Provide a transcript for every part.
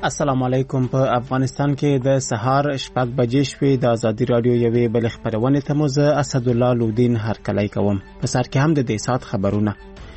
السلام علیکم. په افغانستان کې د سهار 6 بجې شوې د ازادي رادیو یوې بل خبرونه ته مو زه اسد الله لودین هرکلی کوم. په سر کې هم د دې سات خبرونه.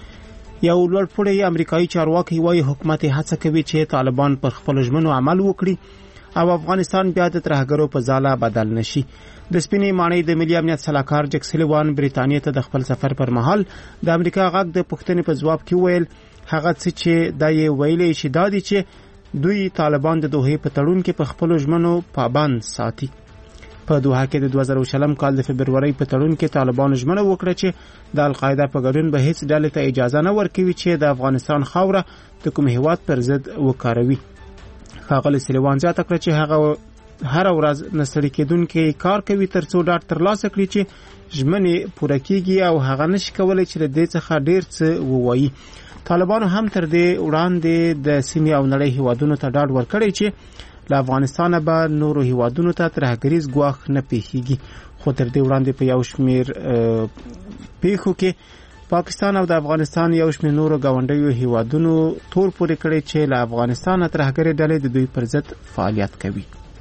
یو لوړپوړی امریکایي چارواکي وايي حکومت هڅه کوي چې طالبان پر خپل ژمنو عمل وکړي او افغانستان بیا د ترهګرو په ځاله بدل نشي. د سپینې ماڼۍ د ملي امنیت سلاکار جک سلیوان بریتانیا ته د خپل سفر پر مهال د امریکا غږ د پوښتنې په جواب کې ویل هغه څه چې دا یې ویلې چې دا دي چې دوی طالبان د دوحې په تړون کې په خپل ژمنو پابند ساتي. په دوحه کې د 2020 کال د فبرवरी په تړون کې طالبان ژمنه وکړه چې د القاعده په ګډون به هیڅ ډلې ته اجازه نه ورکوي چې د افغانستان خاوره د کوم هیواد پر ضد وکاروي. ښاغلی سلیوان زیاته کړه چې هغه هر ورځ نسړي کېدونکې کار کوي ترڅو ډاډ ترلاسه کړي چې ژمنې پوره کیږي او هغه نشي کولی چې د دې څخه ډیر څه ووایي. طالبانو هم تر دې وړاندې د سیمې او نړۍ هیوادونو ته ډاډ ورکړی چې له افغانستانه به نورو هیوادونو ته ترهګریز ګواښ نه پیښیږي. خو تر دې وړاندې په یو شمیر پیښو کې پاکستان او د افغانستان یو شمیر نورو ګاونډیو هیوادونو تور پورې کړی چې له افغانستانه ترهګرې ډلې د دوی پر ضد فعالیت کوي.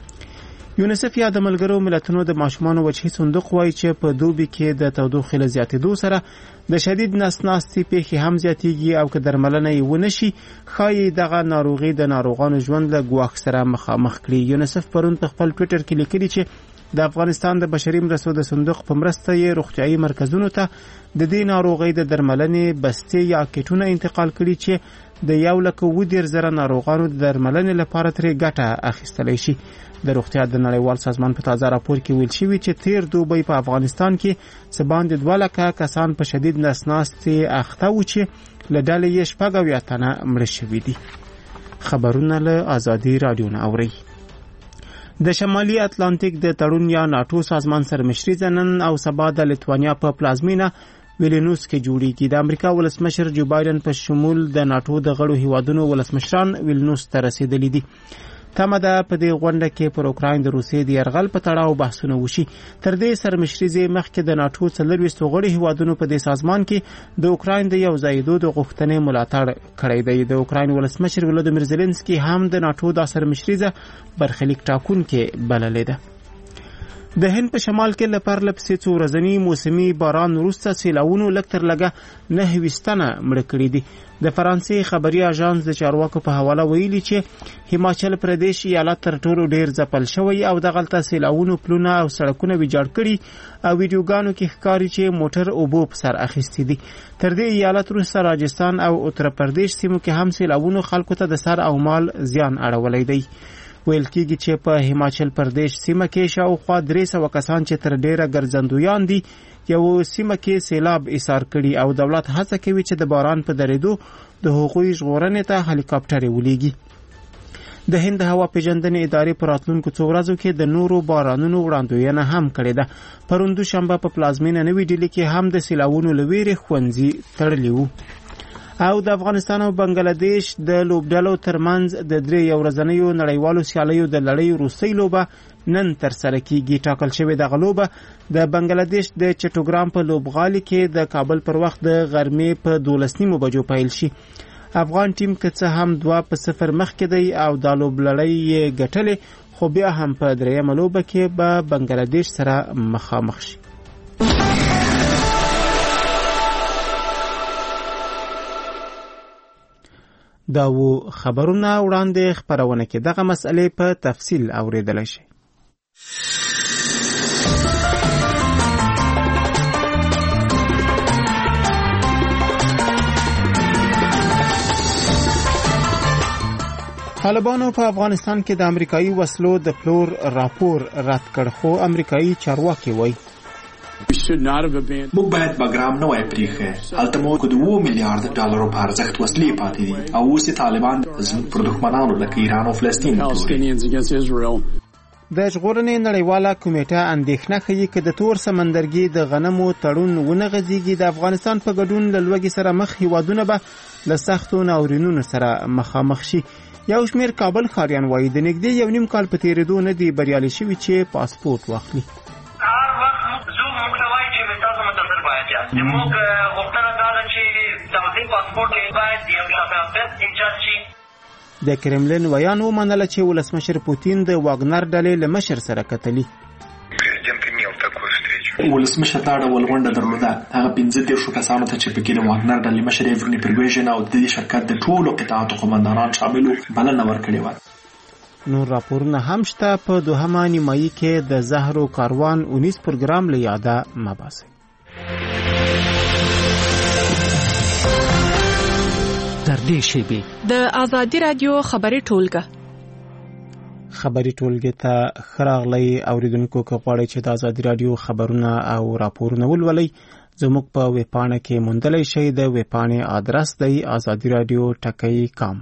یونیسف یا د ملګرو ملتونو د ماشومانو وجهي صندوق وایي چې په دوبي کې د تودوخې له زیاتېدو سره د شدید نس ناستي پیښې هم زیاتېږي او که درملنه یې ونه شي ښایي دغه ناروغي د ناروغانو ژوند له ګواښ سره مخامخ کړي. یونیسف پرون په خپل ټویټر کې لیکلي چې د افغانستان د بشري مرستو د صندوق په مرسته یې روغتیايي مرکزونو ته د دې ناروغۍ د درملنې بستې یا کټونه انتقال کړي چې د 1,10,000 ناروغانو د درملنې لپاره ترې ګټه اخیستلی شي. د روغتیا د نړیوال سازمان په تازه راپور کې ویل شوی چې تیر دوبی په افغانستان کې څه باندې 2,00,000 کسان په شدید نسناستي اخته و چې له ډلې یې 80 تنه مړه شوي دي. خبرونه له ازادي رادیو نه اوري. د شمالي اتلانتیک د تړون یا ناتو سازمان سره مشري نن او سبا د لیتوانیا په پلازمینه ویلنوس کې جوړیږي. د امریکا ولسمشر جو بایدن په شمول د ناتو د غړو هیوادونو ولسمشران ویلنوس ته رسیدلي دي. تمه ده په دې غونډه کې پر اوکراین د روسیې د یرغل په تړاو بحثونه وشي. تر دې سرمشري مخکې د ناتو 24 غړي هیوادونو په دې سازمان کې د اوکراین د یو ځایدو د غوښتنې ملاتړ کړی دی. د اوکراین ولسمشر ولودیمیر زيلنسکي هم د ناتو د سرمشري برخلیک ټاکونکي بللی ده. د هند په شمال کې لپاره لپسې څو ورځنی موسمي باران وروسته سیلاونو لکتر لګه 9 تنه مړه کړي دي. د فرانسې خبري اژانس د چارواکو په حواله ویلي چې هیماچل پردیش ایالت تر ټولو ډیر ځپل شوی او دغلته سیلاونو پلونه او سړکونه ویجاړ کړي او ویډیوګانو کې ښکاري چې موټر اوبو په سر اخیستي دي. تر دې ایالت وروسته راجستان او اتر پردیش سیمو کې هم سیلاونو خلکو ته د سر او مال زیان اړولی دی. ویل کېږي چې په هیماچل پردیش سیمه کې شاوخوا 300 کسان چې تر ډیره ګرځندویان دي یو سیمه کې سیلاب ایثار کړي او دولت هڅه کوي چې د باران په درېدو د هغوی ژغورنې ته هلیکاپټر ولېږي. د هند هوا پیژندنې ادارې په راتلونکو څو ورځو کې د نورو بارانونو وړاندوینه هم کړې ده. پرون دوشنبه په پلازمینه نوې ډیلي کې هم د سیلاونو له ویرې ښوونځي تړلي وو. او د افغانستان او بنگلاديش د لوبډلو ترمنځ د 3 ورځنیو نړیوالو سیالیو د لړۍ وروستۍ لوبه نن تر سره کیږي. ټاکل شوې د غلوبه د بنگلاديش د چټوګرام په لوبغالي کې د کابل پر وخت د غرمې په 12 بجو پیل شي. افغان ټیم که څه هم 2-0 مخکې دی او د لوبلړۍ یې ګټلې خو بیا هم په 3مه لوبه کې به بنگلاديش سره مخامخ شي. دا و خبرونه وړاندې خبرونه کې دغه مسئله په تفصیل اوریدل شي. طالبانو په افغانستان کې د امریکایي وسلو د پلور راپور رد کړ خو امریکایي چارواکي وایي موږ باید بګرام نه وای پریخه. هلته مو کو 2 میلیارډ ډالرو په ارزښت وسلې پاتې دي او اوس طالبان زموږ پر دښمنانو لکه ایران او فلسطین د ژغورنې نړیواله کمیټه اندېښنه ښیي چې د تور سمندرګي د غنمو تړون ونه غځېږي. د افغانستان په ګډون له لوږې سره مخ هیوادونه به له سختو ناورینونو سره مخامخ شي. یو شمیر کابل ښاریان وایي د نږدې 1.5 کال په تېرېدو نه دی بریالي شوي چې پاسپورت واخلي. زموږ غوښتنه دا ده چې د پاسپورت باید د یو شفافیت ایجاد شي. د کرملین ویان ومنله چې ولسمشر پوتین د واګنر ډلې له مشر سره کتلي. ولسمشر دا ډول غونډه درلوده. هغه 15 کسانو ته چې پکې د واګنر ډلې مشر ایفرونی پریګوژن او د دې شرکت د ټولو قطاعاتو قومندانان شامل وو بلنه ورکړې وه. نور راپورونه هم شته. په دوهمه نیمایي کې د زهرو کاروان 19 پروګرام له یاده مباسي. تردې شیبې د آزادی رادیو خبري ټولګه خبري ټولګه ته خراغلی اوریدونکو که غواړئ چې د آزادی رادیو خبرونه او راپورونه ولولئ زموږ په ویبپاڼه کې موندلی شئ. د ویبپاڼې آدرس دی azadiradio.com.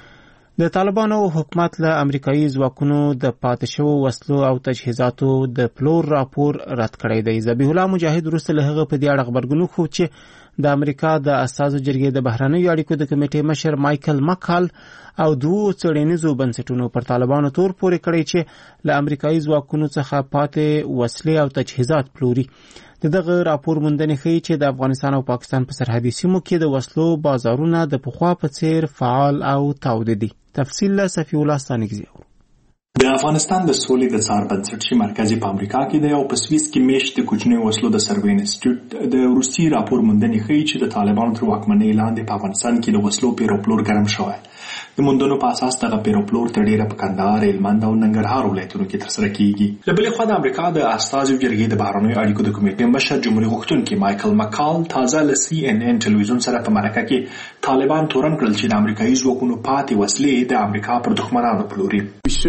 د طالبانو حکومت له امریکایي ځواکونو د پاتې شوو وسلو او تجهیزاتو د پلور راپور رد کړی دی. ذبیح الله مجاهد وروسته له هغه په دې اړه خبرګون ښود چې د امریکا د استازو جرګې د بهرنیو اړیکو د کمیټې مشر مایکل مکال او دوه څېړنیزو بنسټونو پر طالبانو تور پورې کړی چې له امریکایي ځواکونو څخه پاتې وسلې او تجهیزات پلوري. دغه راپور موندنې ښیي چې د افغانستان او پاکستان په سرحدي سیمو کې د وسلو بازارونه د پخوا په څیر فعال او تاوده دي. تفصیل له صفی الله ستانکزی. د افغانستان د سولې د څار بنسټ چې مرکزي په امریکا کې دی او په سویس کې میشت د کوچنیو وسلو د سروې انسټیټیوټ د روسي راپور موندنې ښیي چې د طالبانو تر واکمنۍ لاندې په افغانستان کې د وسلو پیروپلور ګرم شوی. د موندنو په اساس دغه پیروپلور تر ډیره په کندهار، هلمند او ننګرهار ولایتونو کې ترسره کیږي. له بلې خوا د امریکا د استازو جرګې د بهرنیو اړیکو د کمیټې مشر جمهوریت غوښتونکي مایکل مکال تازه له CNN ټلویزیون سره په مرکه کې طالبان تورن کړل چې د امریکایي ځواکونو پاتې وسلې د امریکا پر دښمنانو پلوري.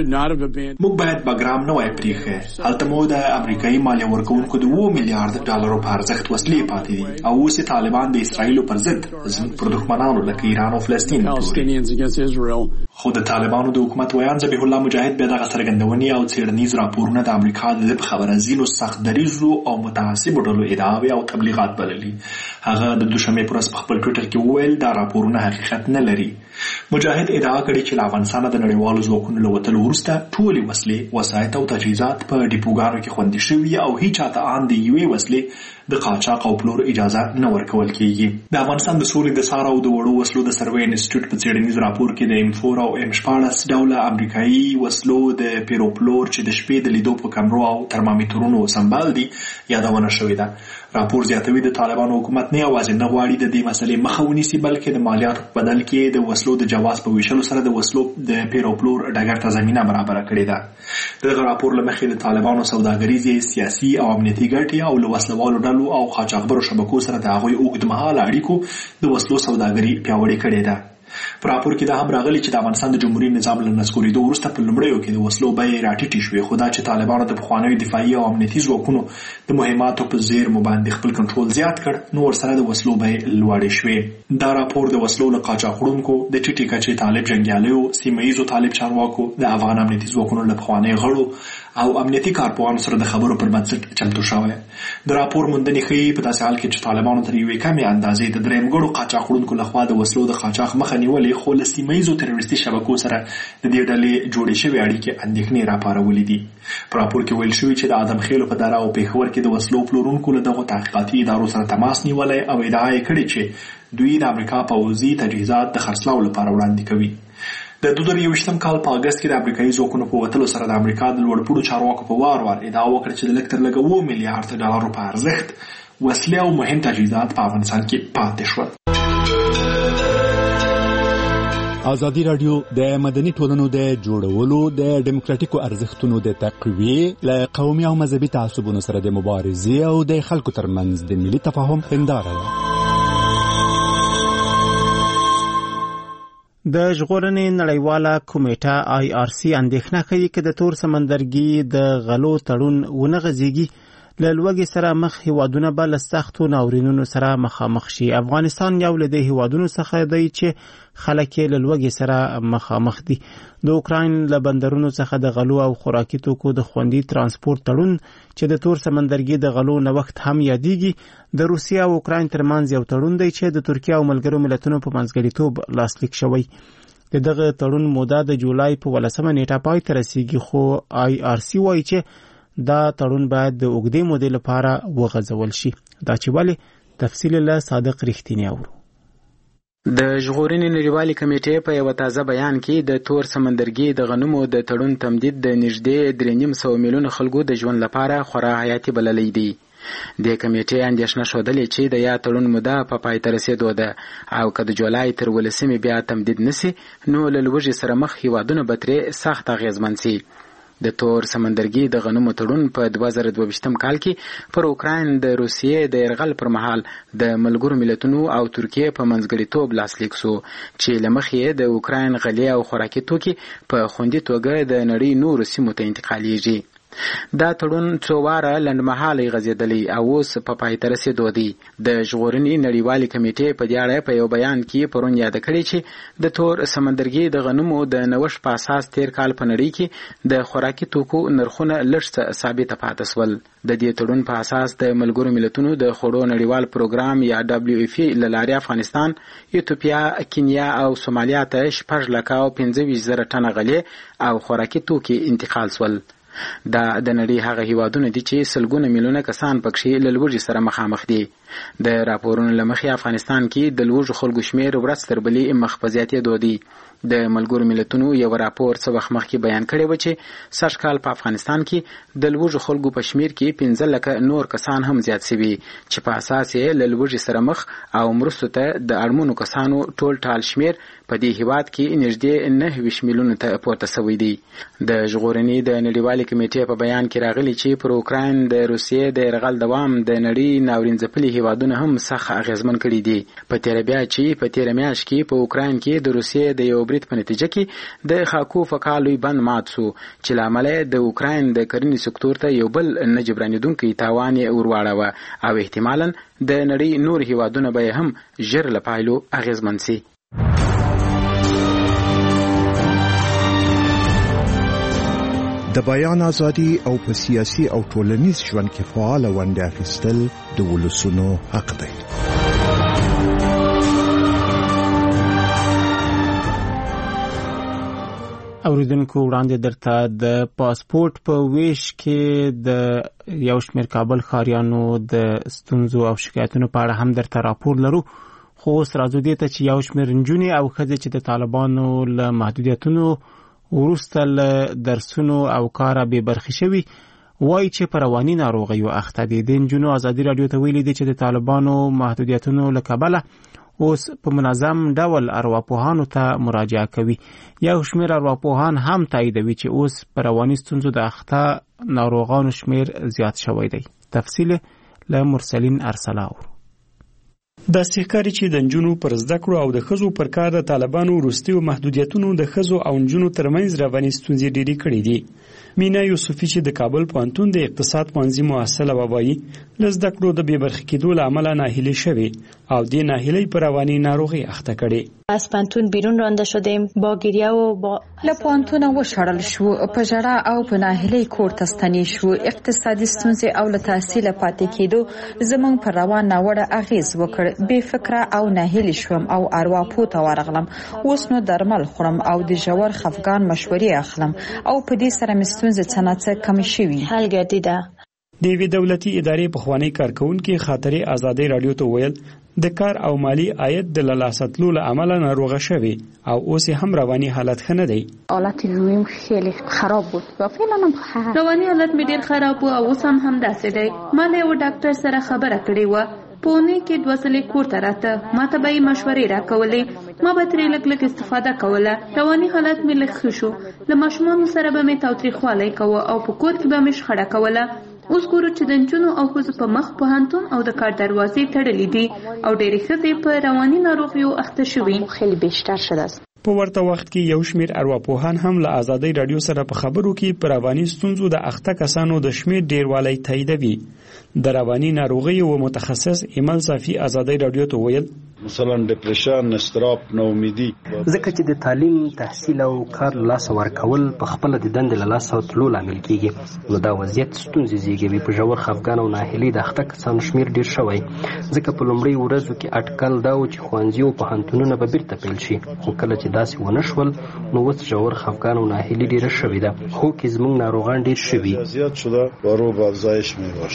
موږ باید بګرام نه وای پریښی. هلته مو د امریکایي مالیه ورکوونکو د 2 میلیارډ ډالرو په ارزښت وسلې پاتې دي او اوس طالبان د اسرائیل پر ضد زموږ پر دښمنانو لکه ایران او فلسطین پلوري. خو د طالبانو د حکومت ویان ذبیح الله مجاهد بیا دغه څرګندونې او څېړنیز راپورونه د امریکا د خبرنځینو سخت دریځو او متعصبو ډلو ادعاوې او تبلیغات بللي. هغه د دوشنبې پر ورځ په خپل ټویټر کې وویل دا راپورونه حقیقت نه لري. مجاهد ادعا کړې چې له افغانستانه د نړیوالو ځواکونو له وتلو وروسته ټولې وسلې، وسایط او تجهیزات په ډیپوګانو کې خوندي شوي او هیچ چاته ان د یوې وسلې د قاچاق او پلور اجازه نه ورکول کیږي. د افغانستان د سولې د څار او د وړو وسلو د سروې انسټیټیوټ په څېړنیز راپور کې د M4 او M14 ډوله امریکایي وسلو د پیروپلور چې د شپې د لیدو په کمرو او ترمامیټرونو سمبال دي یادونه شوې ده. راپور زیاتوي د طالبانو حکومت نه یوازې نه غواړي د دې مسلې مخه ونیسي بلکې د مالیاتو په بدل کې د وسلو د جواز په ویشلو سره د وسلو د پیروپلور ډګر ته زمینه برابره کړې ده. دغه راپور له مخې د طالبانو سوداګریزې، سیاسي او امنیتي ګټې او له وسلوالو ډلو او قاچاقبرو شبکو سره د هغوی اوږدمهاله اړیکو د وسلو سوداګري پیاوړې کړې ده. په راپور کې دا هم راغلي چې د افغانستان د جمهوریت نظام له نسکورېدو وروسته په لومړیو کې د وسلو بیې راټیټې شوې، خو دا چې طالبانو د پخوانیو دفاعي او امنیتي ځواکونو د مهماتو په زیرمو باندې خپل کنټرول زیات کړ نو ورسره د وسلو بیې لوړې شوې. دا راپور د وسلو له قاچاق وړونکو، د ټیټې کچې طالب جنګیالیو، سیمه ییزو طالب چارواکو، د افغان امنیتي ځواکونو له پخوانیو غړو او امنیتي کارپوهانو سره د خبرو پر بنسټ چمتو شوی. د راپور موندنې ښیي په داسې حال کې چې طالبانو تر یوې کمې اندازې د درېیمګړو قاچاق وړونکو لخوا د وسلو د قاچاق مخه نیولې، خو له سیمه ییزو تروریستي شبکو سره د دې ډلې جوړې شوې اړیکې اندېښنې راپارولې دي. په راپور کې ویل شوي چې د ادم خیلو په دره او پېښور کې د وسلو پلورونکو له دغو تحقیقاتي ادارو سره تماس نیولی او ادعا یې کړې چې دوی د امریکا پوځي تجهیزات د خرڅلاو لپاره وړاندې کوي. د 2021 کال په اگست کې د امریکایي ځواکونو په وتلو سره د امریکا د لوړپوړو چارواکو په وار ادعا وکړه چې د لږ تر لږه 2 میلیارډ ډالرو په ارزښت وسلې او مهم تجهیزات په افغانستان کې پاتې شول. ازادي رادیو د مدني ټولنو د جوړولو، د ډیموکراتیکو ارزښتونو د تقویې، له قومي او مذهبي تعصبونو سره د مبارزې او د خلکو ترمنځ د ملي تفاهم هنداره ده. د ژغورنې نړیواله کمیټه IRC اندېښنه کوي چې د تور سمندرګي د غلو تړون ونه غځېږي له لوږې سره مخ هیوادونه به له سختو ناورینونو سره مخامخ شي. افغانستان یو له دې هیوادونو څخه دی چې خلک یې له لوږې سره مخامخ دي. د اوکراین له بندرونو څخه د غلو او خوراکي توکو د خوندي ترانسپورت تړون چې د تور سمندرګي د غلو نوښت هم یادېږي، د روسیې او اوکراین ترمنځ یو تړون دی چې د ترکیه او ملګرو ملتونو په منځګړیتوب لاسلیک شوی. د دغه تړون موده د جولای په 18 نیټه پای ته رسیږي، خو IRC وایي چې دا تړون باید د اوږدې مودې لپاره وغځول شي. دا چې ولې تفصیل له صادق رښتینی اورو. د ژغورنې نړیوالې کمیټې په یو تازه بیان کې د تور سمندرګي د غنمو د تړون تمدید د نږدې 3.5 میلیون خلکو د ژوند لپاره خورا حیاتي بللی دی. د کمیټې اندېښنه ښودلې چې د یا تړون موده په پای ته رسېدو ده او که د جولای تر 18 بیا تمدید نشي نو له لوږې سره مخ هیوادونه به ترې سخت اغېزمن شي. د تور سمندرګي د غنمو تړون په 2022 کال کې پر اوکراین د روسیې د یرغل پر مهال د ملګرو ملتونو او ترکیې په منځګړیتوب لاسلیک شو چې له مخې د اوکراین غلې او خوراکي توکي په خوندي توګه د نړۍ نورو سیمو ته انتقالیږي. دا تړون څو واره لنډمهاله غځېدلی او اوس په پای ته رسېدو دی. د ژغورنې نړیوالې کمیټې په دې اړه په یو بیان کې پرون یاده کړې چې د تور سمندرګي د غنمو د نوښت په اساس تیر کال په نړۍ کې د خوراکي توکو نرخونه لږ ثابته پاتې شول. د دې تړون په اساس د ملګرو ملتونو د خوړو نړیوال پروګرام یا WFP له لارې افغانستان، ایتوپیا، کینیا او سومالیا ته 6,25,000 ټنه غلې او خوراکي توکي انتقال شول. دا د نړۍ هغه هیوادونه دي چې سلګونه میلیونه کسان پکې له لوږې سره مخامخ دي. د راپورونو له مخې افغانستان کې د لوږو خلکو شمېر ورځ تر بلې مخ په زیاتېدو دی. د ملګرو ملتونو یو راپور څه وخت مخکې بیان کړی و چې سږ کال په افغانستان کې د لوږو خلکو په شمېر کې 15 لکه نور کسان هم زیات شوي چې په اساس یې له لوږې سره مخ او مرستو ته د اړمنو کسانو ټول ټال شمېر په دې هیواد کې نږدې 9 میلیونه ته پورته شوی دی. د ژغورنې د نړیوالې کمیټې په بیان کې راغلی چې پر اوکراین د روسیې د یرغل دوام د نړۍ ناورین ځپلي هیوادونه هم سخت اغېزمن کړي دي. په تېره میاشت کې په اوکراین کې د روسیې د یو برید په نتیجه کې د خاکوف کالوی بند مات شو چې له امله د اوکراین د کرنې سکتور ته یو بل نه جبرانېدونکی تاوان یې ورواړوه او احتمالاً د نړۍ نور هیوادونه به هم ژر له پایلو اغېزمن شي. د بیان ازادي او په سیاسي او ټولنیز ژوند کې فعال ونډه اخیستل د ولسونو حق دی. اوریدونکو وړاندې درته د پاسپورت په ویش کې د یو شمېر کابل ښاریانو د ستونزو او شکایتونو په اړه هم درته راپور لرو. خو اوس راځو دې ته چې یو شمېر نجونې او ښځې چې د طالبانو له محدودیتونو وروسته له درسونو او کاره بې برخې شوي وایي چې په رواني ناروغیو اخته دي. د نجونو ازادي راډیو ته ویلي دي چې د طالبانو محدودیتونو له کبله اوس په منظم ډول ارواپوهانو ته مراجعه کوي. یو شمېر ارواپوهان هم تاییدوي چې اوس په رواني ستونزو د اخته ناروغانو شمېر زیات شوی دی. تفصیل له مرسلین ارسلا اورو. داسې ښکاري چې د نجونو پر زده کړو او د ښځو پر کار د طالبانو وروستیو محدودیتونو د ښځو او نجونو ترمنځ رواني ستونزې ډېرې کړې دي. مینا یوسفي چې د کابل پوهنتون د اقتصاد پوهنځي محصله وایي له زده کړو د بې برخې کېدو له امله ناهیلې شوې او دې ناهیلۍ په رواني ناروغۍ اخته کړې. از پوهنتون بیرون رانده شدیم با گریه و با له پوهنتونه وشړل شو، په ژړا او په ناهیلۍ کور ته ستنې شو. اقتصادي ستونزې او له تحصیله پاتې کېدو زموږ پر روان ناوړه اغېز وکړ. بې فکره او ناهیلې شوم او ارواپوه ته ورغلم. اوس نو درمل خورم او د ژور خفګان مشورې اخلم او په دې سره مې ستونزې څه نه څه کمې شوي. حل ګرځیده. د یوې دولتي ادارې پخوانی کارکونکي خاطرې ازادۍ راډیو ته ویل د کار او مالی عاید د له لاسه تلو له امله ناروغه شوې او اوس هم رواني حالت ښه نه دی. حالت روحیم خیلی خراب بود و فعلا هم رواني حالت مې ډېر خراب و او اوس هم همداسې دی. ما له یو ډاکټر سره خبره کړې وه. په اونۍ کې 2 ځلې کور ته راته. ما ته به یې مشورې راکولې. ما به ترې لږ استفاده کوله. رواني حالت مې لږ ښه شو. له ماشومانو سره به مې تاوتریخوالی کوه او په کور کې به مې شخړه کوله. اوس ګورو چې د نجونو او ښځو په مخ پوهنتون او د کار دروازې تړلې دي او ډېرې ښځې په رواني ناروغیو اخته شوي. خیلی بیشتر شده است. په ورته وخت کې یو شمېر ارواپوهان هم له ازادۍ راډیو سره په خبرو کې په رواني ستونزو د اخته کسانو د شمېر ډېروالی تاییدوي. د رواني ناروغیو متخصص ایمل صافي ازادۍ راډیو ته ویل مثلا ډیپریشن، استراب، ناامیدي. ځکه چې د تعلیم، تحصیل او کار لاس ورکول په خپل د دندې له لاسه تلو لامل کیږي. نو دا وضعیت ستونزې زیږوي. په ژور خفګان او ناهیلۍ د اخته کسانو شمېر ډېر شوی. ځکه په لومړۍ ورځو کې اټکل دا و چې ښوونځي او پوهنتونونه به بیرته پیل شي، خو کله چې داسې ونه شول نو اوس ژور خفګان او ناهیلۍ ډېره شوې ده. خو کې زموږ ناروغان ډېر شوي. زیات شده و رو به افزایش می باشه.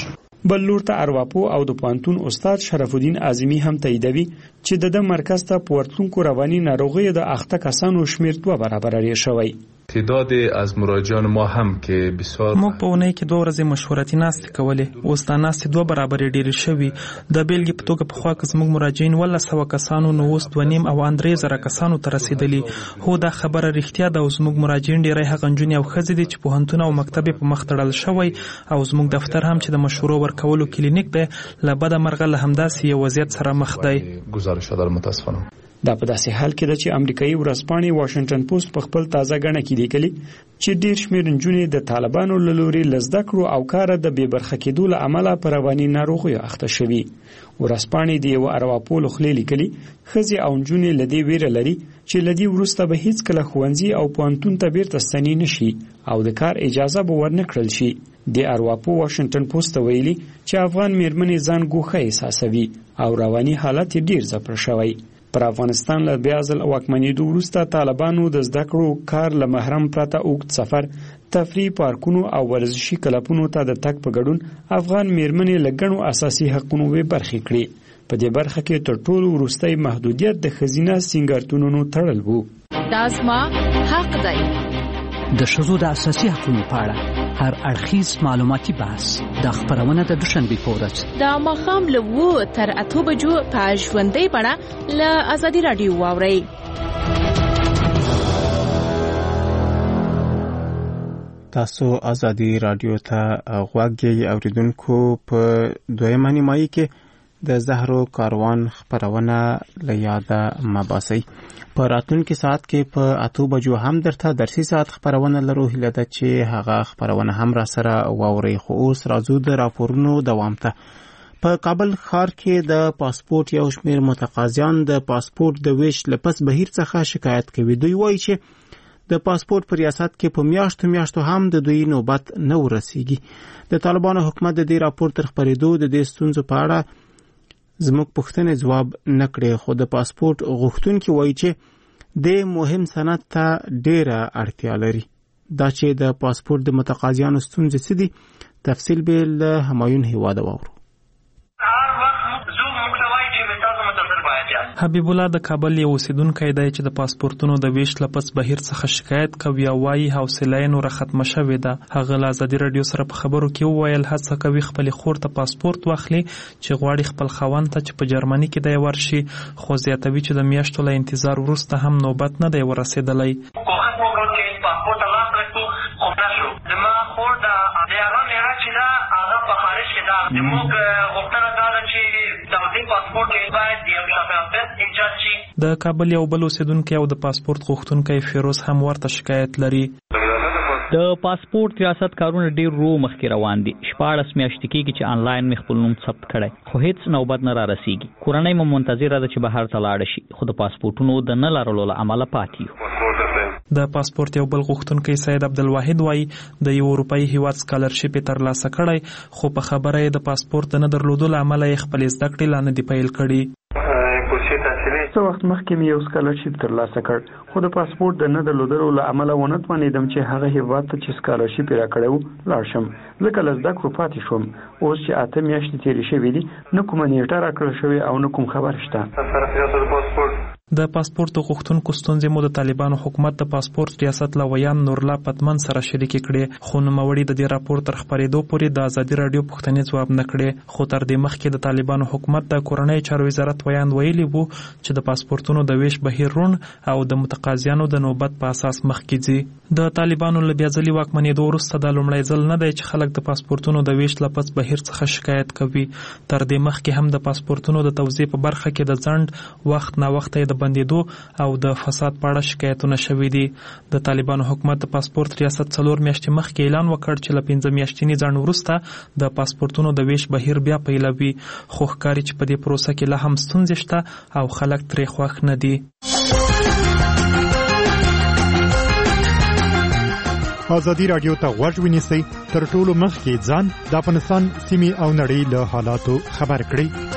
بل لور ته ارواپو او د پوهنتون استاد شرف الدین اعظمي هم تاییدوي چې د مرکز ته په ورتلونکو رواني ناروغیو د اخته کسانو شمیر 2 برابره ډیر شوی. تعداد از مراجعان ما هم که بسیار موږ په اونۍ کې 2 ورځې مشورتي ناستې کولې، اوس دا ناستې 2 برابرې ډېرې شوي. د بیلګې په توګه پخوا که زموږ مراجعین 100 کسانو نو اوس 2.5 او 3,000 کسانو ته رسېدلي. هو دا خبره رښتیا ده او زموږ مراجعین ډېری هغه نجونې او ښځې دي چې پوهنتون او مکتب یې په مخ تړل شوی او زموږ دفتر هم چې د مشورو ورکولو کلینیک دی له بده مرغه له همداسې یو وضعیت سره مخ دی. گزارش دادم متاسفانه. دا په داسې حال کې ده چې امریکایي ورځپاڼې واشنگټن پوسټ په خپل تازه غڼه کې لیکلي چې ډېر شمېر نجونې د طالبانو له لوري له زده کړو او کاره د بې برخه کېدو له امله په رواني ناروغیو اخته شوي. ورځپاڼې د یوه ارواپو له خولې لیکلي ښځې او نجونې له دې ویره لري چې له دې وروسته به هیڅکله ښوونځي او پوهنتون ته بیرته ستنې نه شي او د کار اجازه به ورنه کړل شي. د ارواپو واشنگټن پوسټ ته ویلي چې افغان میرمنې ځان ګوښه احساسوي او رواني حالت یې ډېر ځپل شوی. پر افغانستان له بیا ځل واکمنېدو وروسته طالبانو د زده کړو کار له محرم پرته اوږد سفر، تفریح پارکونو او ورزشي کلبونو ته د تګ په ګډون افغان میرمنې له ګڼو اساسي حقونو برخې کړې. په دې برخه کې تر ټولو وروستی محدودیت د ښځینه سینګارتونونو تړل وو. دا زما حق دی. د ښځو د اساسي حقونو په اړه هر اړخیز معلوماتي بحث د خبرونه د دوشنبې په ورځ د ماښام له 7 تر 8 بجو په ژوندۍ بڼه له ازادي راډیو واورئ. تاسو ازادي راډیو ته غوږ یې اوریدونکو. په 2 نیمایي کې د زهرو کاروان خبرونه له یاده مباسي. په راتلونکي ساعت کې په 8 بجو هم درته درسي ساعت خبرونه لرو. هیله ده چې هغه خبرونه هم را سره واورئ. خو اوس راځو د راپورونو دوام ته. په کابل ښار کې د پاسپورت یو شمېر متقاضیان د پاسپورت د ویش له پس بهیر څخه شکایت کوي. دوی وایي چې د پاسپورت په ریاست کې په میاشتو هم د دوی نوبت نه ورسیږي. د طالبانو حکومت د دې راپور تر خپرېدو د دې ستونزو په اړه زموږ پوښتنې ځواب نه کړې، خو د پاسپورت غوښتونکي وایي چې د مهم سند ته ډېره اړتیا لري. دا چې د پاسپورت د متقاضیانو ستونزې څه دي، تفصیل به له همایون هیواده واورو. حبیب الله د کابل یو اوسیدونکی دی چې د پاسپورتونو د ویش لپس بهیر څخه شکایت کوي او وايي حوصله یې نوره ختمه شوې ده. هغه له ازادي راډیو سره په خبرو کې وویل هڅه کوي خپلې خور ته پاسپورت واخلي چې غواړي خپل خاوند ته چې په جرمني کې دی ورشي، خو زیاتوي چې د میاشتو له انتظار وروسته هم نوبت نه دی ورسېدلی. د کابل یو بل اوسیدونکی او د پاسپورت غوښتونکی فیروز هم ورته شکایت لري. د پاسپورت ریاست کارونه ډیر رو مخکې روان دي. 14 میاشتې کېږي چې آنلاین مې خپل نوم ثبت کړی، خو هیڅ نوبت نه را رسیږي. کورنۍ مو منتظره ده چې بهر ته لاړ شي، خو د پاسپورتونو د نه لرلو له امله پاتې یو. د پاسپورت یو بل غوښتونکی سید عبدالواحد وایي د یو اروپایي هیواد سکالرشپ یې ترلاسه کړی، خو په خبره یې د پاسپورت د نه درلودو له امله یې خپلې زده کړې لا نه دي پیل کړي. څه وخت مخکې مې یو سکالرشپ ترلاسه کړ، خو د پاسپورت د نه درلودلو له امله ونه توانېدم چې هغه هیواد ته چې سکالرشپ یې راکړی و لاړ شم، ځکه له زده کړو پاتې شوم. اوس چې 8 میاشتې تېرې شوې دي، نه کومه نیټه راکړل شوې او نه کوم خبر شته. د پاسپورت غوښتونکو ستونزې مو د طالبانو حکومت د پاسپورت ریاست لویان نورلا پتمن سره شریکې کړې، خو نوموړي د دې راپور تر خپرېدو پورې د ازادي راډیو پوښتنې ځواب نه کړې. خو تر دې مخکې د طالبانو حکومت د کورنۍ چارو وزارت ویان ویلي وو چې د پاسپورتونو د ویش بهیر روڼ او د متقاضیانو د نوبت په اساس مخکې ځي. د طالبانو له بیا ځلې واکمنېدو وروسته دا لومړی ځل نه دی چې خلک د پاسپورتونو د ویش له پس بهیر څخه شکایت کوي. تر دې مخکې هم د پاسپورتونو د توزیع په برخه کې د ځنډ وخت نا وخت د بندېدو او د فساد په اړه شکایتونه شوي دي. د طالبانو حکومت د پاسپورت ریاست 4 میاشتې مخکې اعلان وکړ چې له 15 میاشتني ځنډ وروسته د پاسپورتونو د ویش بهیر بیا پیلوي، خو ښکاري چې په دې پروسه کې لا هم ستونزې شته او خلک ترې خوښ نه دي. ازادي راډیو ته غوږ ونیسئ، تر ټولو مخکې ځان د افغانستان سیمې او نړۍ له حالاتو خبر کړئ.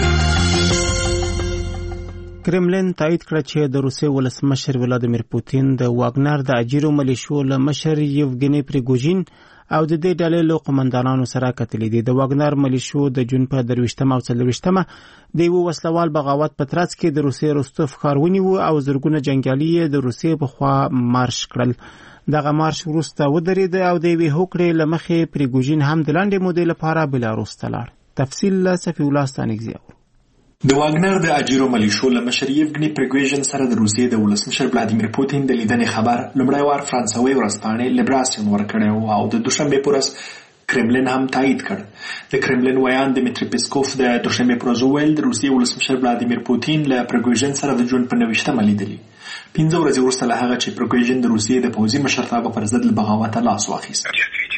کرملین تایید کړ چې د روسیې ولسمشر ولادیمیر پوتین د واګنر د اجیرو ملیشو له مشر یوګنی پریګوژین او د دې ډلې له قومندانانو سره کتلې دي. د واګنر ملیشو د جون په 23 او 24 د یو وسلوال بغاوت په ترڅ کې د روسیې روستوف ښار ونیو او زرګونه جنگیالي د روسیې په خوا مارش کړل. دغه مارش وروسته ودرېد او د یوې هوکړې له مخې پریګوژین هم د لنډې مودې لپاره بلاروس ته لاړ. تفصیل له صفي الله ستانکزي. د واګنر د اجیرو ملیشو له مشر یevgeny پریګوژین سره د روسیې د ولسمشر ولادیمیر پوتین د لیدنې خبر لومړی وار فرانسوي ورځپاڼې لیبراسیون ورکړی او د دوشنبه پر ورځ کرملین هم تایید کړ. د کرملین ویان دمیتری پیسکوف د دوشنبه پر ورځ ویل د روسیې ولسمشر ولادیمیر پوتین له پریګوژین سره د جون په 29 لیدلی. 15 ورځې وروسته له هغه چې پریګوژین د روسیې د پوځي مشرتابه پر ضد له بغاوته لاس واخیست.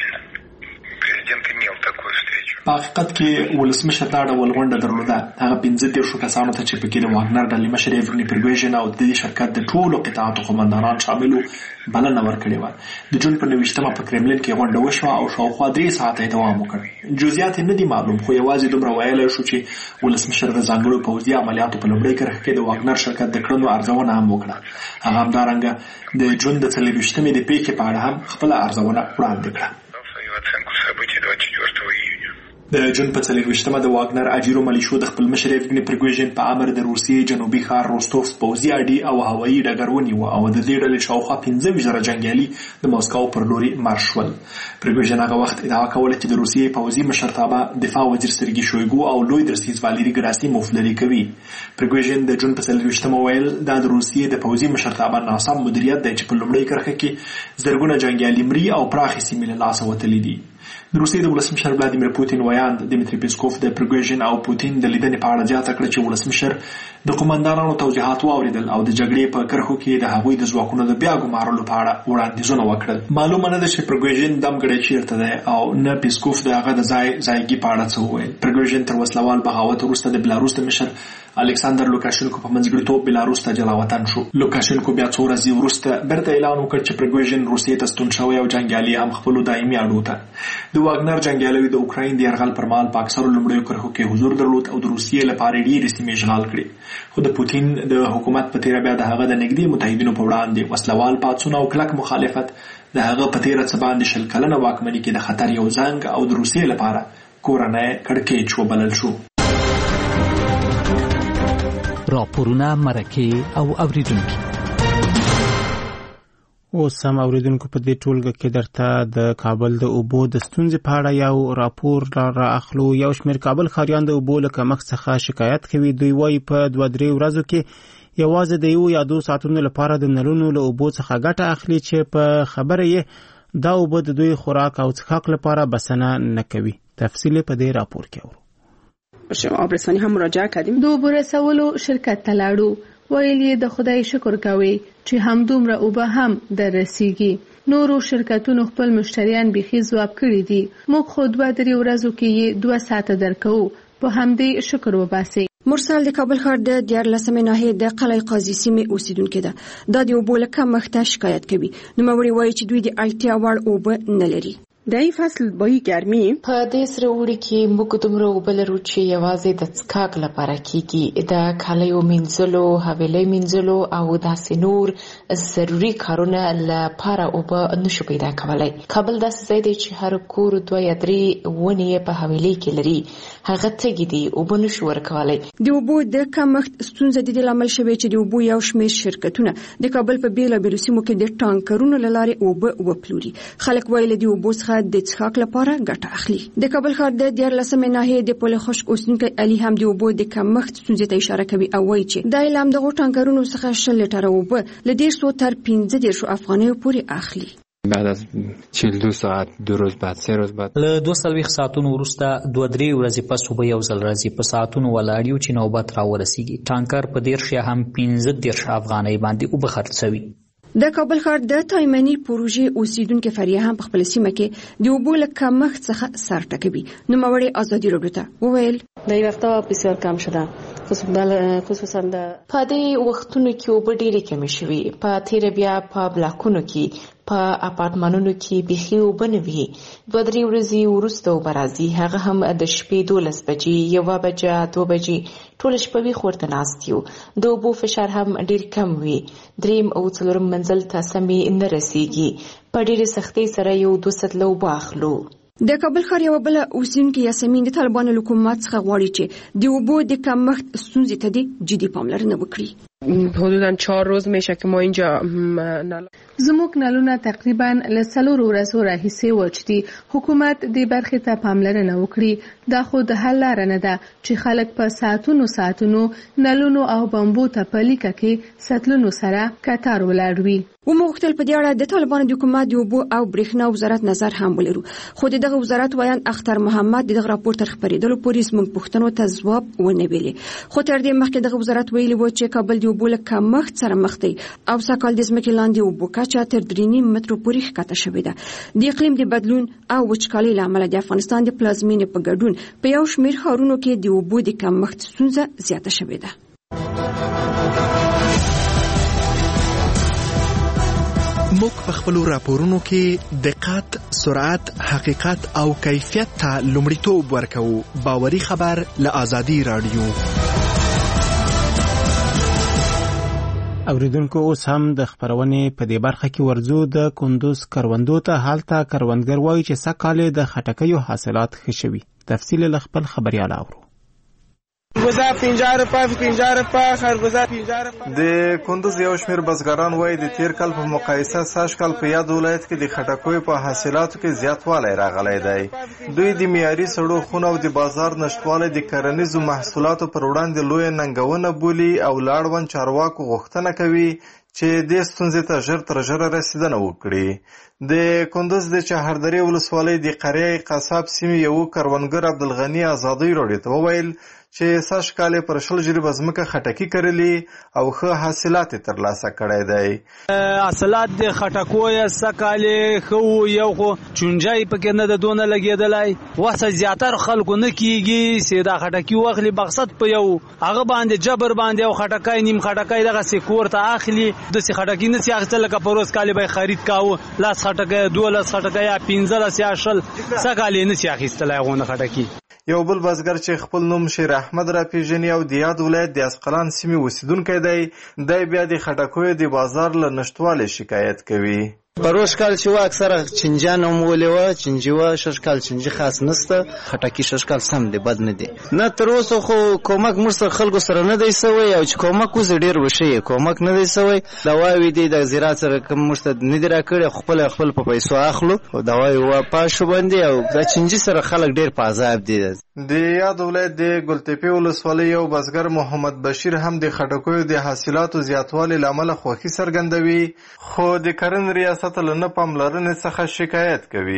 په حقیقت کې ولسمشر دا ډول غونډه درلوده. هغه 15 کسانو ته چې پکې د واګنر ډلې مشر یevgeny پریګوژین او د دې شرکت د ټولو قطاعاتو قومندانان شامل بلنه ورکړې وه. د جون په 29 په کرملین کې غونډه وشوه او شاوخوا 3 ساعته دوام وکړ. جزئیات نه دي معلوم، خو یوازې دومره ویلی شو چې ولسمشر د ځانګړو پوځي عملیاتو په لومړۍ کرښه کې د واګنر شرکت د کړنو ارزونه هم وکړه. هغه همدارنګه د جون د 24 د پیښې په اړه هم خپله ارزونه وړاندې کړه. د جون په 24 د واګنر اجیرو ملیشو د خپل مشر یevgeny پریګوژین په امر د روسیې جنوبي ښار روستوف پوځي اډې او هوایي ډګر ونیو او د دې ډلې شاوخوا 15,000 جنګیالي د موسکو پر لوري مارش شول. پریګوژین هغه وخت ادعا کوله چې د روسیې پوځي مشرتابه دفاع وزیر سرګي شویګو او لوی درسیز واليری ګراسیموف لري کوي. پریګوژین د جون په 24 ویل دا د روسیې د پوځي مشرتابه ناسم مدیریت دی چې په لومړۍ کرښه کې زرګونه جنګیالي مري او پراخې سیمې له لاسه وتلي دي. د روسیې د ولسمشر ولادیمیر پوتین ویاند دمیتری پیسکوف د پریګوژین او پوتین د لیدنې په اړه زیاته کړه چې ولسمشر د قومندانانو توضیحات واوریدل او د جګړې په کرښو کې د هغوی د ځواکونو د بیا ګمارلو په اړه وړاندیزونه وکړل. معلومه نه ده چې پریګوژین دمګړی چیرته دی او نه پیسکوف د هغه د ځایګي په اړه څه وویل. پریګوژین تر وسلوال بغاوت وروسته د بلاروس د مشر الکساندر لوکاشنکو په منځګړیتوب بلاروس ته جلا وطن شو. لوکاشنکو بیا څو ورځې وروسته بیرته اعلان وکړ چې پریګوژین روسیې ته ستون شوی او جنګیالي هم خپلو دایمي اډو ته. د واګنر جنګیالي د اوکراین د یرغل پر مهال په اکثرو لومړیو کرښو کې حضور درلود او د روسیې لپاره ډېرې سیمې اشغال کړې. خو د پوتین د حکومت په تیره بیا د هغه د نږدې متحدینو په وړاندې وسلوال پاڅون او کلک مخالفت د هغه په تیره څه باندې 20 کلنه واکمني کې د خطر یو زنګ او د روسیې لپاره کورنۍ کړکېچ وبلل شو. راپورونه مرکه او اوریدونکو اوس هم اوریدونکو په دې ټولګه کې درته د کابل د اوبو د ستونزې په اړه یو راپور را اخلو. یو شمېر کابل ښاریان د اوبو له کمښت څخه شکایت کوي. دوی وایي په 2-3 ورځو کې یوازې د 1 یا 2 ساعتونو لپاره د نلونو له اوبو څخه ګټه اخلي چې په خبره یې دا اوبه د دوی خوراک او څښاک لپاره بسنه نه کوي. تفصیل په دې راپور کې اورو. شما برسانی هم مراجعه کردیم. دو برسولو شرکت تلاړو ویلې د خدای شکر کوي چې هم دومره اوبه هم در رسیږي. نورو شرکتونو خپل مشتریان بيخي ځواب کړی دي. موږ خو 2-3 ورځو کې 2 ساعته درکو. په همدې شکر وباسي. مرسل د کابل ښار د 14 ناحیې د قلعه قاضي سیمې اوسیدونکو ده. د اوبو له کمښت شکایت کوي. نوموړي وایي چې دوی د اړتیا وړ اوبه نه لري. دای فصل بوی ګرمي په دې سره وړي کې موږ دومره وبلرو چې یوازې د څښاک لپاره کیږي. د کالیو مینځلو، حویلۍ مینځلو او داسې نور ضروري کارونه لپاره اوبه نشو پیدا کولای. کابل داسې ځای دی چې هر کور 2 یا 3 ونې په حویلۍ کې لري. هغه تګي دي اوبه نشو ورکولای. د اوبو د کمښت ستونزه د دې لامل شوی چې د اوبو یو شمېر شرکتونه د کابل په بیلابیلو سیمو کې د ټانکرونو له لارې اوبه وپلوري. خلک وایي د اوبو څخه د څښاک لپاره ګټه اخلي. د کابل ښار د 14 ناحیې د پل خشک اوسیدونکي علي هم د اوبو د کمښت ستونزې ته اشاره کوي او وایي چې د اعلان دغه ټانکرونو څخه 20 لیټره اوبه له 150 تر 15 افغانیو پورې اخلي. بعد از 42 ساعت 2 روز بعد 3 روز بعد له 2 ساعتونو وروسته 2-3 ورځې پس اوبه یو ځل راځي. په ساعتونو ولاړیو چې نوبت راورسیږي. ټانکر په 10 یا هم 15 افغانۍ باندې اوبه خرڅوي. د کابل ښار د تایمنی پروژې اوسیدونکو فریه هم په خپل سیمه کې د اوبو له کمښت څخه سر ټکوي. نوموړي ازادي راډیو ته وویل د وخت بسیار کم شده، خصوصا په دې وختونو کې اوبه ډېرې کمې شوي. په تیر بیا په بلاکونو کې په اپارتمانونو کې بيخي اوبه نه وي. 2-3 ورځې وروسته اوبه راځي. هغه هم د شپې 12 بجې 1 بجه 2 بجې ټول شپه وي خورته ناست یو. د اوبو فشار هم ډېر کم وي. 3 او 4 منزل ته سمې نه رسیږي. په ډېرې سختۍ سره یو 2 سطله اوبه اخلو. د کابل ښار یوه بله اوسیدونکې یاسمین د طالبانو له حکومت څخه غواړي چې د اوبو د کمښت ستونزې ته دې جدي پاملرنه وکړي. حدوداً 4 روز میشه که ما اینجا زموږ نلونه تقریبا له 4 ورځو راهیسې وچ دي. حکومت دې برخې ته پاملرنه وکړي. دا خو د حل لاره نه ده چې خلک په ساعتونو نلونو او بمبو ته په لیکه کې سطلونو سره کتار ولاړ وي. ومغوښتل په دې اړه د طالبانو د حکومت د اوبو او برېښنا وزارت نظر هم ولرو، خو دغه وزارت وایي اختر محمد دغه راپور تر خبرېدلو پورې زموږ پوښتنو ته ځواب ونه ویلي. خو تر دې مخکې دغه وزارت ویلي و چې کابل د اوبو له کمښت سره مخ دی او سږکال د ځمکې لاندې اوبو کچه تر 3.5 مترو پورې ښکته شوې ده. د اقلیم د بدلون او وچکالۍ له امله د افغانستان د پلازمېنې په ګډون په یو شمېر ښارونو کې د اوبو د کمښت ستونزه زیاته شوې ده. موږ په خپلو راپورونو کې دقت، سرعت، حقیقت او کیفیت ته لومړیتوب ورکوو. باوري خبر له آزادي رادیو. اوریدونکو اوس هم د خبرونې په دې برخه کې ورځو د کندوز کروندو ته. هلته کروندګر وایي چې سږکال د خټکیو حاصلات ښه شوي. تفصیل له خپل خبریال اورو. خربوزه 50 روپۍ خربوزه 50 روپۍ. د کندوز یو شمېر بزګران وایي د تیر کال په مقایسه سږ کال په یاد ولایت کې د خټکیو په حاصلاتو کې زیاتوالی راغلی دی. دوی د معیاري سړو خونو او د بازار نشتوالی د کرنیزو محصولاتو پر وړاندې لویه ننګونه بولي او له اړوند چارواکو غوښتنه کوي چې دې ستونزې ته ژر تر ژره رسیدنه وکړي. د کندوز د چهاردرې ولسوالۍ د قریه قصاب سیمې یو کروندګر عبدالغني ازادي راډیو ته وویل چې سږ کال پر 20 جریبه ځمکه خټکي کرلي او ښه حاصلات ترلاسه کړی دی. حاصلات د خټکو سږ کال ښه یو خو چونجای پکې نه د دونه لګېدلی. وسه زیاتر خلکو نه کیږي چې دا خټکي واخلي مقصد په یو هغه باندې جبر باندې او خټکای نیم خټکای دغه کور ته اخلي. د خټکي نه سي اخیستل لکه په روز کال به خرید کاوه لاس خټکای 12 خټکای یا 15 یا 10 سږ کال نه سي اخیستل هغه خټکي. یو بل بزګر چې خپل نوم شیر احمد را پیژني او د یاد ولایت د اسقلان سیمې اوسیدونکی دی بیا د خټکیو د بازار له نشتوالي شکایت کوي. پروش کال چې اکثره چنجان هم ولې چنجي شش کال چنجي خاص نسته. خټکی شش کال سم دی بد نه دی. نه تر اوسه خو کومک مرسته خلکو سره نه دی سوی او چې کومک وز ډیر وشي کومک نه دی سوی. دواوی دی د زراعت سره کوم مرسته نه دی راکړي خپل په پیسو اخلو او دواوی واپاشو باندې او د چنجي سره خلک ډیر په عذاب دي. د یاد ولایت د ګلتپی ولسوالۍ یو بزګر محمد بشیر هم د خټکیو د حاصلاتو زیاتوالي لامل خوښي څرګندوي خو د کرنې ریاست له پاملرنې څخه شکایت کوي.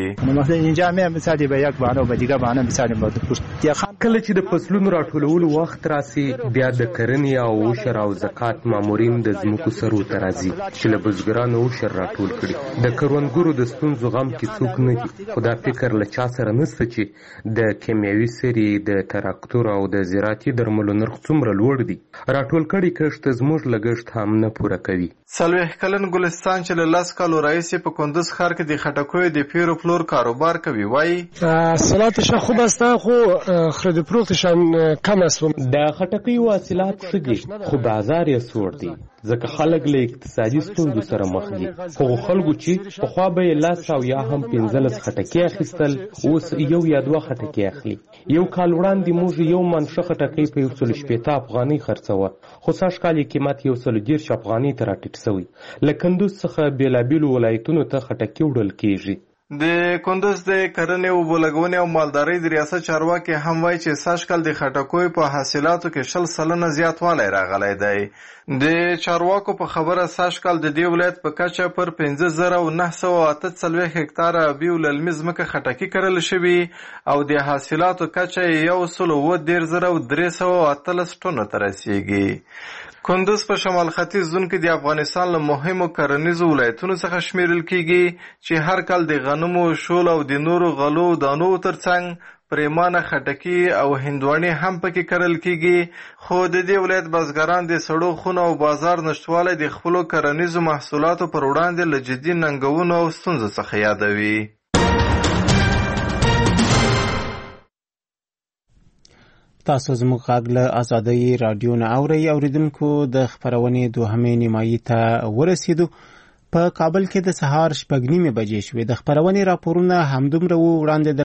کله چې د فصلونو راټولولو وخت راسي بیا د کرنې او عشر او زکات مامورین د ځمکو سرو ته راځي چې له بزګرانو عشر راټول کړي. د کروندګرو د ستونزو غم کې څوک نه دي خو دا فکر له چا سره نشته چې د کیمیاوي سرې د تراکتور او د زراعتي درملو نرخ څومره لوړ دي. راټول کړي کښت زموږ لګښت هم نه پوره کوي. 40 کلن ګلستان چې له 10 کالو راهیسې په کندوز ښار کې د خټکیو د پیرو پلور کاروبار کوي وایي حاصلاتش خوب است خو خرید فروختشان کم است. د خټکیو حاصلات ښه دي خو بازار یې سوړ دی ځکه خلک له اقتصادي ستونزو سره مخ دي. هغو خلکو چې پخوا به یې 10 او یا هم 15 خټکي اخیستل اوس یو یا 2 خټکي اخلي. یو کال وړاندې موږ یو منشه خټکي په 160 افغانۍ خرڅوه خو سږ کال یې قیمت 130 افغانۍ ته راټیټ شوی. له کندوز څخه بیلابیلو ولایتونو ته خټکي وړل کیږي. د کندوز د کرنې او اوبولګونې او مالدارۍ د ریاست چارواکي هم وایي چې سږ کال د خټکیو په حاصلاتو کې 20% زیاتوالی راغلی دی. د چارواکو په خبره سږ کال د دې ولایت په کچه پر 5948 هکتاره ابي او للمي ځمکه خټکي کرل شوي او د حاصلاتو کچه 1,13,318 ټنو ته رسیږي. کندوز په شمال ختیځ زون کې د افغانستان له مهمو کرنیزو ولایتونو څخه شمیرل کیږي چې هر کال د غنمو، شول او د نورو غلو دانو ترڅنګ پریمانه خټکي او هندوانې هم پکې کرل کیږي. خو د دې ولایت بزګران د سړو خونو او بازار نشتوالی د خپلو کرنیزو محصولاتو پر وړاندې له جدي ننګونو او ستونزو څخه یادوي. تاسو زموږ غږ له آزادۍ رادیو نه اورئ. اوریدونکو د خبرونې دوهمې نیمایي ته ورسېدو. په کابل کې د سهار 6:30 بجې شوې. د خبرونې راپورونه همدومره وړاندې